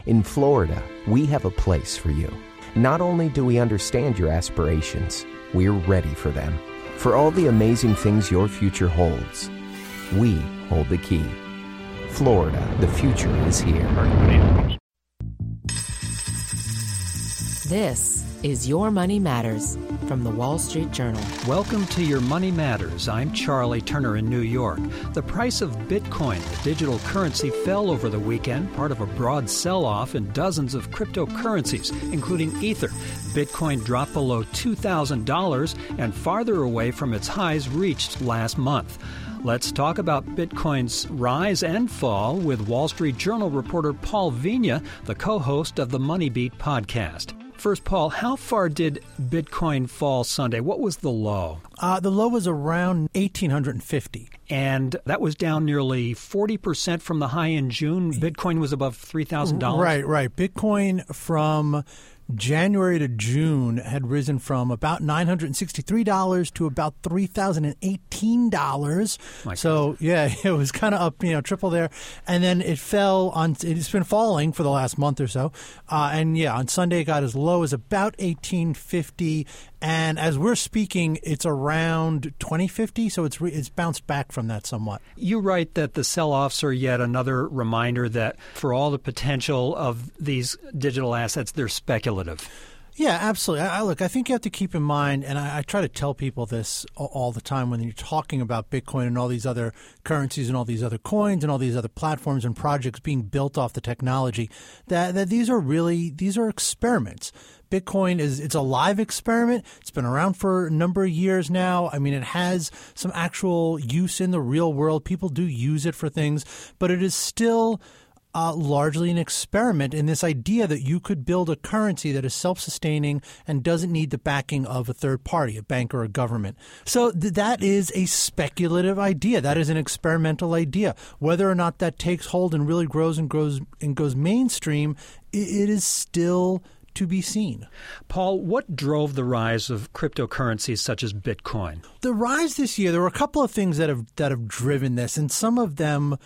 In Florida, we have a place for you. Not only do we understand your aspirations, we're ready for them. For all the amazing things your future holds, we hold the key. Florida, the future is here. This is Your Money Matters from the Wall Street Journal. Welcome to Your Money Matters. I'm Charlie Turner in New York. The price of Bitcoin, the digital currency, fell over the weekend, part of a broad sell-off in dozens of cryptocurrencies, including Ether. Bitcoin dropped below $2,000 and farther away from its highs reached last month. Let's talk about Bitcoin's rise and fall with Wall Street Journal reporter Paul Vigna, the co-host of the Money Beat podcast. First, Paul, how far did Bitcoin fall Sunday? What was the low? The low was around 1,850. And that was down nearly 40% from the high in June. Bitcoin was above $3,000. Right. Bitcoin from January to June had risen from about $963 to about $3,018. So, yeah, it was kind of up, triple there. And then it fell it's been falling for the last month or so. On Sunday it got as low as about 1,850. And as we're speaking, it's around 2050, so it's bounced back from that somewhat. You write that the sell-offs are yet another reminder that for all the potential of these digital assets, they're speculative. Yeah, absolutely. I think you have to keep in mind, and I try to tell people this all the time when you're talking about Bitcoin and all these other currencies and all these other coins and all these other platforms and projects being built off the technology, that these are experiments. Bitcoin it's a live experiment. It's been around for a number of years now. I mean, it has some actual use in the real world. People do use it for things, but it is still largely an experiment in this idea that you could build a currency that is self-sustaining and doesn't need the backing of a third party, a bank or a government. So that is a speculative idea. That is an experimental idea. Whether or not that takes hold and really grows mainstream, it is still to be seen. Paul, what drove the rise of cryptocurrencies such as Bitcoin? The rise this year, there were a couple of things that have driven this, and some of them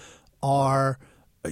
are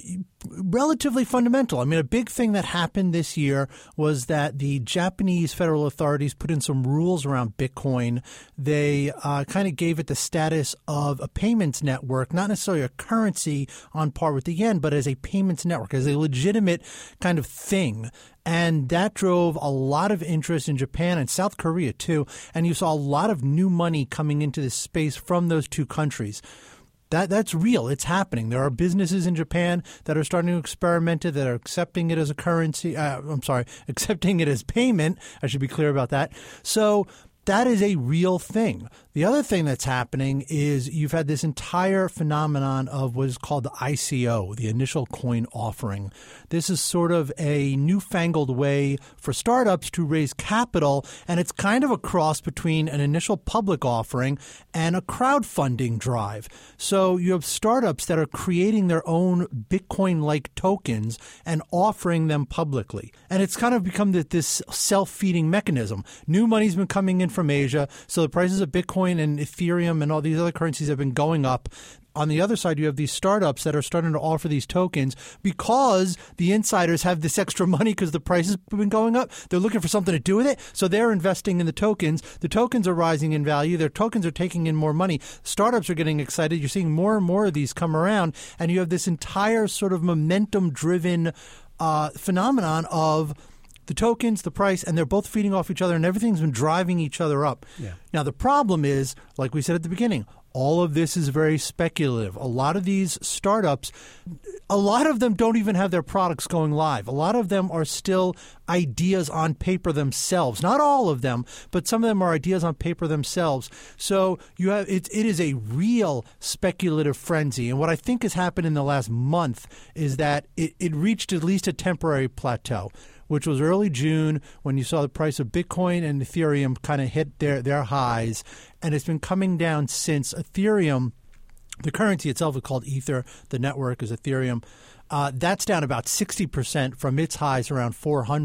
relatively fundamental. I mean, a big thing that happened this year was that the Japanese federal authorities put in some rules around Bitcoin. They kind of gave it the status of a payments network, not necessarily a currency on par with the yen, but as a payments network, as a legitimate kind of thing. And that drove a lot of interest in Japan and South Korea, too. And you saw a lot of new money coming into this space from those two countries. That's real. It's happening. There are businesses in Japan that are starting to experiment it, that are accepting it as a currency. Accepting it as payment. I should be clear about that. So that is a real thing. The other thing that's happening is you've had this entire phenomenon of what is called the ICO, the initial coin offering. This is sort of a newfangled way for startups to raise capital, and it's kind of a cross between an initial public offering and a crowdfunding drive. So you have startups that are creating their own Bitcoin-like tokens and offering them publicly. And it's kind of become this self-feeding mechanism. New money's been coming in from Asia, so the prices of Bitcoin and Ethereum and all these other currencies have been going up. On the other side, you have these startups that are starting to offer these tokens because the insiders have this extra money because the prices have been going up. They're looking for something to do with it, so they're investing in the tokens. The tokens are rising in value. Their tokens are taking in more money. Startups are getting excited. You're seeing more and more of these come around, and you have this entire sort of momentum-driven phenomenon of the tokens, the price, and they're both feeding off each other, and everything's been driving each other up. Yeah. Now, the problem is, like we said at the beginning, all of this is very speculative. A lot of these startups, a lot of them don't even have their products going live. A lot of them are still ideas on paper themselves. Not all of them, but some of them are ideas on paper themselves. So you have it is a real speculative frenzy. And what I think has happened in the last month is that it reached at least a temporary plateau, which was early June when you saw the price of Bitcoin and Ethereum kind of hit their highs. And it's been coming down since. Ethereum, the currency itself is called Ether. The network is Ethereum. That's down about 60% from its highs around 400.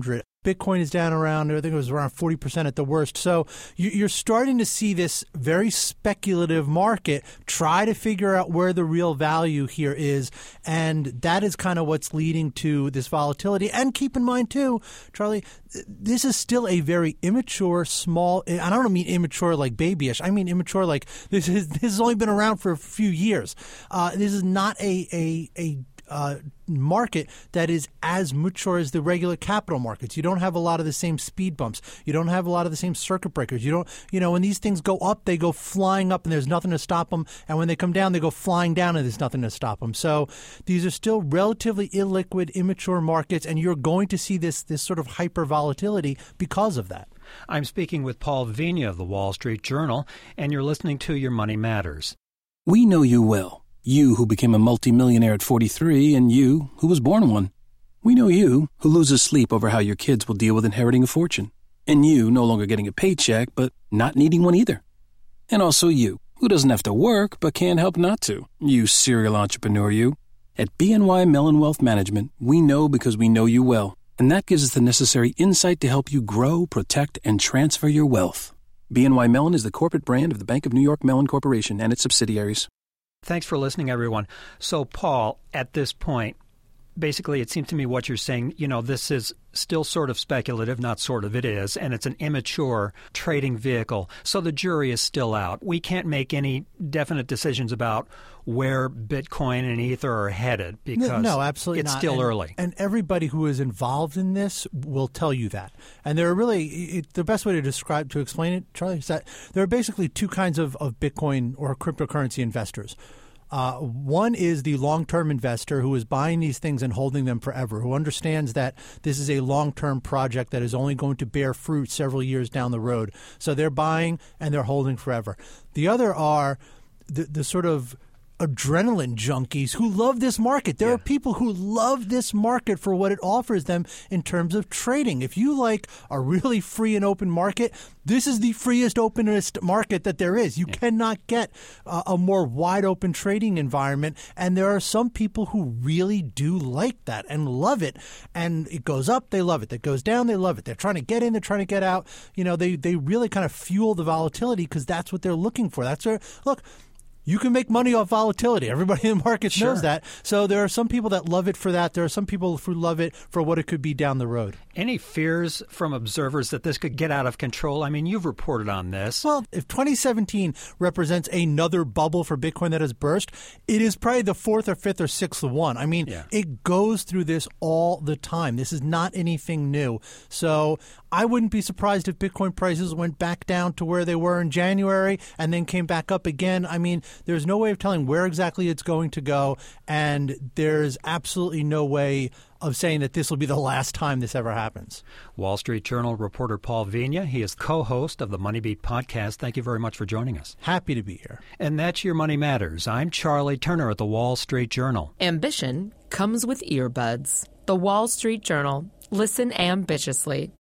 Bitcoin is down around, I think it was around 40% at the worst. So you're starting to see this very speculative market try to figure out where the real value here is. And that is kind of what's leading to this volatility. And keep in mind, too, Charlie, this is still a very immature, small, and I don't mean immature like babyish. I mean immature like this has only been around for a few years. This is not a market that is as mature as the regular capital markets. You don't have a lot of the same speed bumps. You don't have a lot of the same circuit breakers. When these things go up, they go flying up and there's nothing to stop them. And when they come down, they go flying down and there's nothing to stop them. So these are still relatively illiquid, immature markets, and you're going to see this sort of hyper volatility because of that. I'm speaking with Paul Vigna of the Wall Street Journal, and you're listening to Your Money Matters. We know you well. You who became a multimillionaire at 43 and you who was born one. We know you who loses sleep over how your kids will deal with inheriting a fortune. And you no longer getting a paycheck but not needing one either. And also you who doesn't have to work but can't help not to. You serial entrepreneur you. At BNY Mellon Wealth Management, we know because we know you well. And that gives us the necessary insight to help you grow, protect, and transfer your wealth. BNY Mellon is the corporate brand of the Bank of New York Mellon Corporation and its subsidiaries. Thanks for listening, everyone. So, Paul, at this point, basically it seems to me what you're saying, this is still sort of speculative, not sort of, it is, and it's an immature trading vehicle. So the jury is still out. We can't make any definite decisions about where Bitcoin and Ether are headed because no, absolutely it's not. still early. And everybody who is involved in this will tell you that. And there are really the best way to explain it, Charlie, is that there are basically two kinds of Bitcoin or cryptocurrency investors. One is the long-term investor who is buying these things and holding them forever, who understands that this is a long-term project that is only going to bear fruit several years down the road. So they're buying and they're holding forever. The other are the sort of adrenaline junkies who love this market. There are people who love this market for what it offers them in terms of trading. If you like a really free and open market, this is the freest, openest market that there is. You cannot get a more wide open trading environment. And there are some people who really do like that and love it. And it goes up, they love it. It goes down, they love it. They're trying to get in, they're trying to get out. They really kind of fuel the volatility because that's what they're looking for. Look, you can make money off volatility. Everybody in the markets knows that. So there are some people that love it for that. There are some people who love it for what it could be down the road. Any fears from observers that this could get out of control? I mean, you've reported on this. Well, if 2017 represents another bubble for Bitcoin that has burst, it is probably the fourth or fifth or sixth one. I mean, It goes through this all the time. This is not anything new. So I wouldn't be surprised if Bitcoin prices went back down to where they were in January and then came back up again. I mean, there's no way of telling where exactly it's going to go, and there's absolutely no way of saying that this will be the last time this ever happens. Wall Street Journal reporter Paul Vigna. He is co-host of the Money Beat podcast. Thank you very much for joining us. Happy to be here. And that's Your Money Matters. I'm Charlie Turner at the Wall Street Journal. Ambition comes with earbuds. The Wall Street Journal. Listen ambitiously.